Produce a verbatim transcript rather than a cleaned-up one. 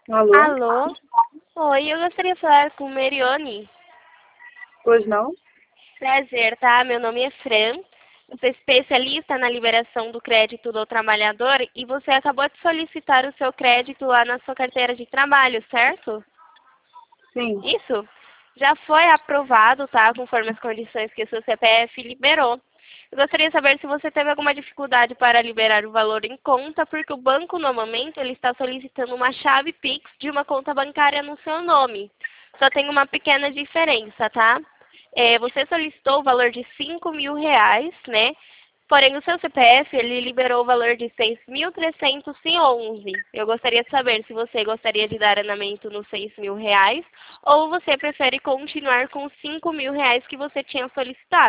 Alô? Alô? Oi, eu gostaria de falar com Merione. Pois não? Prazer, tá? Meu nome é Fran. Eu sou especialista na liberação do crédito do trabalhador e você acabou de solicitar o seu crédito lá na sua carteira de trabalho, certo? Sim. Isso? Já foi aprovado, tá? Conforme as condições que o seu C P F liberou. Eu gostaria de saber se você teve alguma dificuldade para liberar o valor em conta, porque o banco, no momento, ele está solicitando uma chave Pix de uma conta bancária no seu nome. Só tem uma pequena diferença, tá? É, você solicitou o valor de cinco mil reais, né? Porém, o seu C P F, ele liberou o valor de seis mil trezentos e onze. Eu gostaria de saber se você gostaria de dar andamento nos seis mil reais ou você prefere continuar com os cinco mil reais que você tinha solicitado.